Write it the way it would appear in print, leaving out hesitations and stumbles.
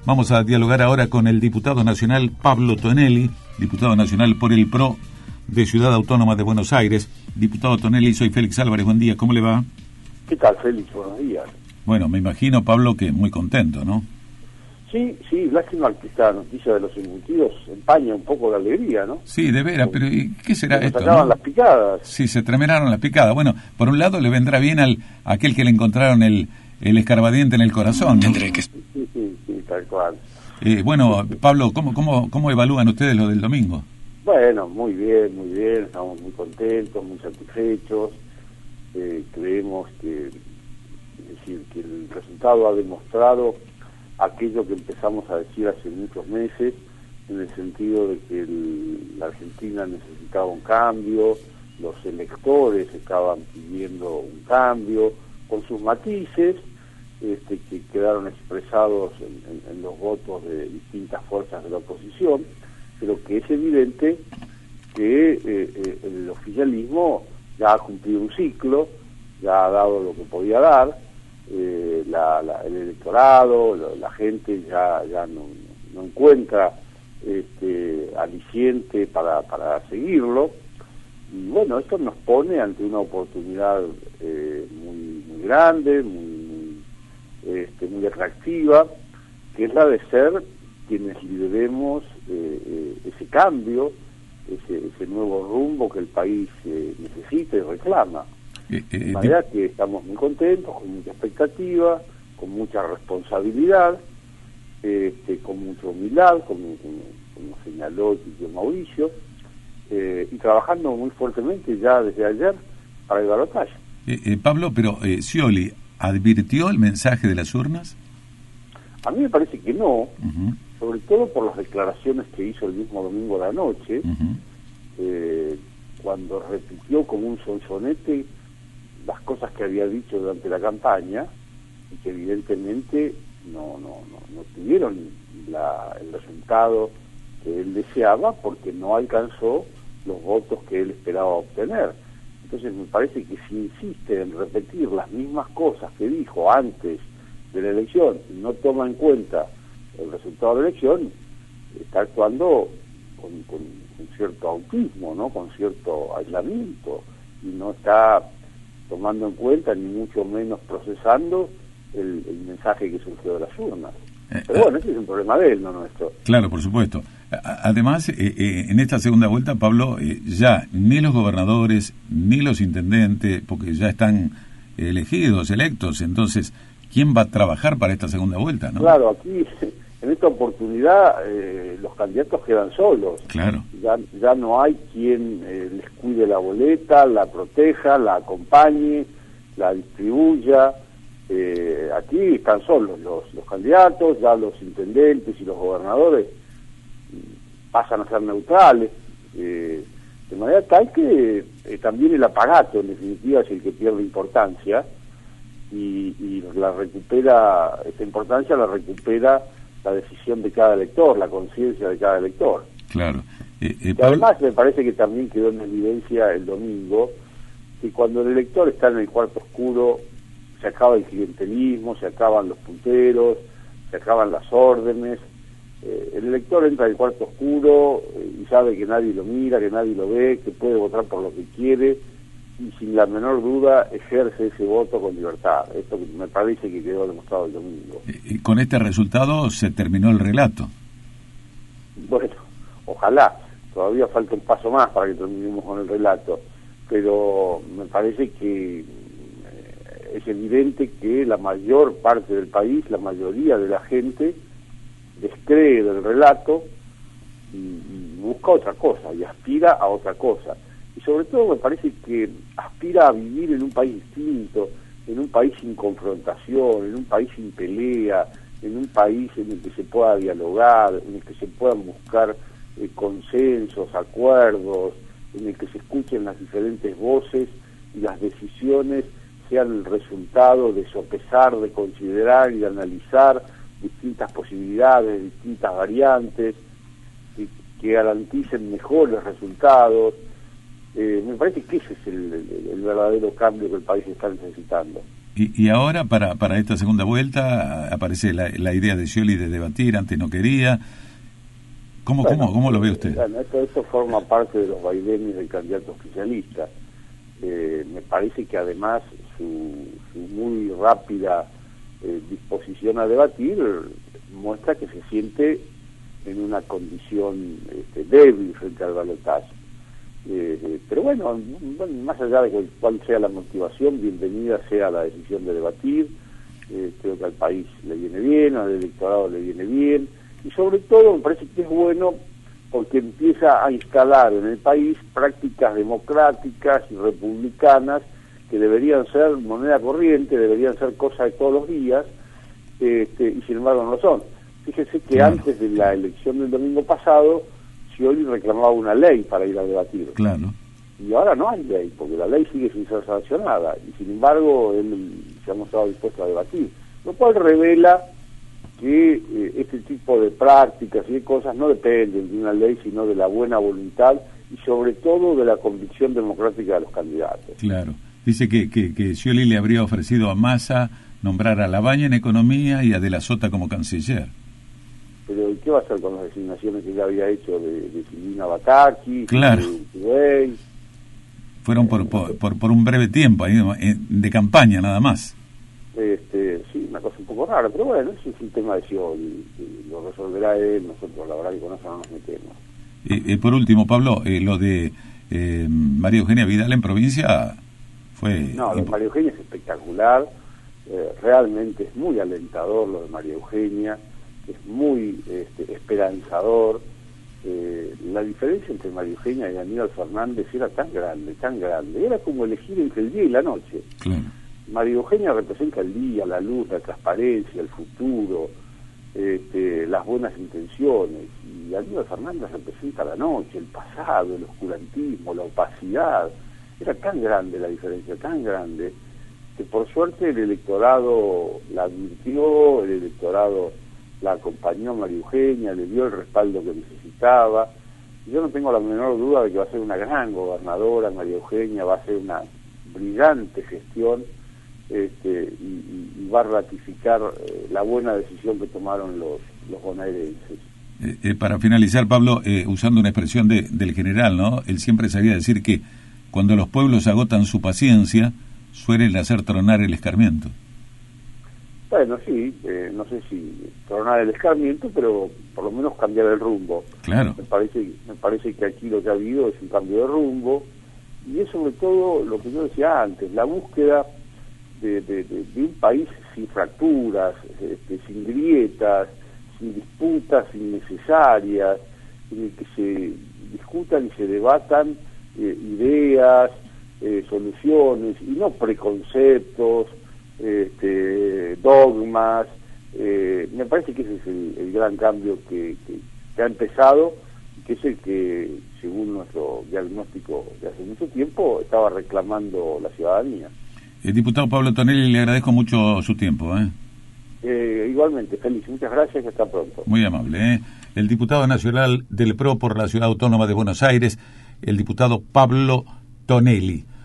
Vamos a dialogar ahora con el diputado nacional Pablo Tonelli, diputado nacional por el PRO de Ciudad Autónoma de Buenos Aires. Diputado Tonelli, soy Félix Álvarez, buen día, ¿cómo le va? ¿Qué tal, Félix? Buenos días. Bueno, me imagino, Pablo, que muy contento, ¿no? Sí, lástima que esta noticia de los embutidos empaña un poco de alegría, ¿no? Sí, de veras, pero ¿y qué será esto? Sacaban las picadas. Sí, se terminaron las picadas. Bueno, por un lado le vendrá bien a aquel que le encontraron el escarbadiente en el corazón, ¿no? Sí, tal cual. Bueno, Pablo, ¿cómo evalúan ustedes lo del domingo? Bueno, muy bien, estamos muy contentos, muy satisfechos. Creemos que el resultado ha demostrado aquello que empezamos a decir hace muchos meses, en el sentido de que la Argentina necesitaba un cambio, los electores estaban pidiendo un cambio, con sus matices, que quedaron expresados en los votos de distintas fuerzas de la oposición, pero que es evidente que el oficialismo ya ha cumplido un ciclo, ya ha dado lo que podía dar, el electorado, la gente ya no encuentra aliciente para seguirlo, y bueno, esto nos pone ante una oportunidad muy grande, muy atractiva, que es la de ser quienes lideremos ese cambio, ese nuevo rumbo que el país necesita y reclama. De manera que estamos muy contentos, con mucha expectativa, con mucha responsabilidad, con mucha humildad, como señaló el tío Mauricio, y trabajando muy fuertemente ya desde ayer para el balotaje. Pablo, pero Scioli, ¿advirtió el mensaje de las urnas? A mí me parece que no, sobre todo por las declaraciones que hizo el mismo domingo a la noche, cuando repitió como un sonsonete las cosas que había dicho durante la campaña, y que evidentemente no tuvieron el resultado que él deseaba, porque no alcanzó los votos que él esperaba obtener. Entonces me parece que si insiste en repetir las mismas cosas que dijo antes de la elección y no toma en cuenta el resultado de la elección, está actuando con cierto autismo, ¿no? Con cierto aislamiento, y no está tomando en cuenta, ni mucho menos procesando el mensaje que surgió de las urnas. Pero bueno, ese es un problema de él, no nuestro. Claro, por supuesto. Además, en esta segunda vuelta, Pablo, ya ni los gobernadores, ni los intendentes, porque ya están electos, entonces, ¿quién va a trabajar para esta segunda vuelta, no? Claro, aquí, en esta oportunidad, los candidatos quedan solos. Claro. Ya no hay quien les cuide la boleta, la proteja, la acompañe, la distribuya. Aquí están solos los candidatos, ya los intendentes y los gobernadores pasan a ser neutrales, de manera tal que también el aparato en definitiva es el que pierde importancia, y la recupera, esta importancia la recupera la decisión de cada elector, la conciencia de cada elector. Claro. Además me parece que también quedó en evidencia el domingo que cuando el elector está en el cuarto oscuro se acaba el clientelismo, se acaban los punteros, se acaban las órdenes. El elector entra en el cuarto oscuro y sabe que nadie lo mira, que nadie lo ve, que puede votar por lo que quiere, y sin la menor duda ejerce ese voto con libertad. Esto me parece que quedó demostrado el domingo. Con este resultado se terminó el relato. Bueno, ojalá. Todavía falta un paso más para que terminemos con el relato, pero me parece que es evidente que la mayor parte del país, la mayoría de la gente, descree del relato y busca otra cosa, y aspira a otra cosa. Y sobre todo me parece que aspira a vivir en un país distinto, en un país sin confrontación, en un país sin pelea, en un país en el que se pueda dialogar, en el que se puedan buscar consensos, acuerdos, en el que se escuchen las diferentes voces y las decisiones sean el resultado de sopesar, de considerar y de analizar distintas posibilidades, distintas variantes, que garanticen mejores resultados. Me parece que ese es el verdadero cambio que el país está necesitando. Y ahora, para esta segunda vuelta, aparece la idea de Scioli de debatir, antes no quería. ¿Cómo lo ve usted? Bueno, esto forma parte de los vaivenes del candidato oficialista. Me parece que además su muy rápida disposición a debatir muestra que se siente en una condición débil frente al balotaje. Pero bueno, más allá de cuál sea la motivación, bienvenida sea la decisión de debatir. Creo que al país le viene bien, al electorado le viene bien, y sobre todo me parece que es bueno porque empieza a instalar en el país prácticas democráticas y republicanas que deberían ser moneda corriente, deberían ser cosas de todos los días, y sin embargo no lo son. Fíjese que antes de la elección del domingo pasado, Scioli reclamaba una ley para ir a debatir. Claro. Y ahora no hay ley, porque la ley sigue sin ser sancionada, y sin embargo él se ha mostrado dispuesto a debatir, lo cual revela que este tipo de prácticas y de cosas no dependen de una ley, sino de la buena voluntad y sobre todo de la convicción democrática de los candidatos. Claro. Dice que Scioli le habría ofrecido a Massa nombrar a Labaña en Economía y a De la Sota como canciller. Pero ¿qué va a hacer con las designaciones que ya había hecho de Silvina Bataki? Claro. De fueron por un breve tiempo, ahí, de campaña nada más. Sí, una cosa un poco rara, pero bueno, ese es un tema de Scioli, lo resolverá él, nosotros la verdad que con eso no nos metemos. Por último, Pablo, lo de María Eugenia Vidal en provincia fue... No, lo de María Eugenia es espectacular, realmente es muy alentador lo de María Eugenia, es muy esperanzador. La diferencia entre María Eugenia y Aníbal Fernández era tan grande, era como elegir entre el día y la noche. Claro. María Eugenia representa el día, la luz, la transparencia, el futuro, las buenas intenciones, y Aníbal Fernández representa la noche, el pasado, el oscurantismo, la opacidad. Era tan grande la diferencia, tan grande, que por suerte el electorado la advirtió, el electorado la acompañó a María Eugenia, le dio el respaldo que necesitaba. Yo no tengo la menor duda de que va a ser una gran gobernadora, María Eugenia, va a ser una brillante gestión, y va a ratificar la buena decisión que tomaron los bonaerenses. Para finalizar, Pablo, usando una expresión del general, ¿no? Él siempre sabía decir que cuando los pueblos agotan su paciencia, suelen hacer tronar el escarmiento. Bueno, sí, no sé si tronar el escarmiento, pero por lo menos cambiar el rumbo. Claro. Me parece que aquí lo que ha habido es un cambio de rumbo, y es sobre todo lo que yo decía antes, la búsqueda de un país sin fracturas, sin grietas, sin disputas innecesarias, en el que se discutan y se debatan ideas, soluciones, y no preconceptos, dogmas. Me parece que ese es el gran cambio que ha empezado, que es el que, según nuestro diagnóstico de hace mucho tiempo, estaba reclamando la ciudadanía. Diputado Pablo Tonelli, le agradezco mucho su tiempo. Igualmente, feliz, muchas gracias y hasta pronto. Muy amable. El diputado nacional del PRO por la Ciudad Autónoma de Buenos Aires, el diputado Pablo Tonelli.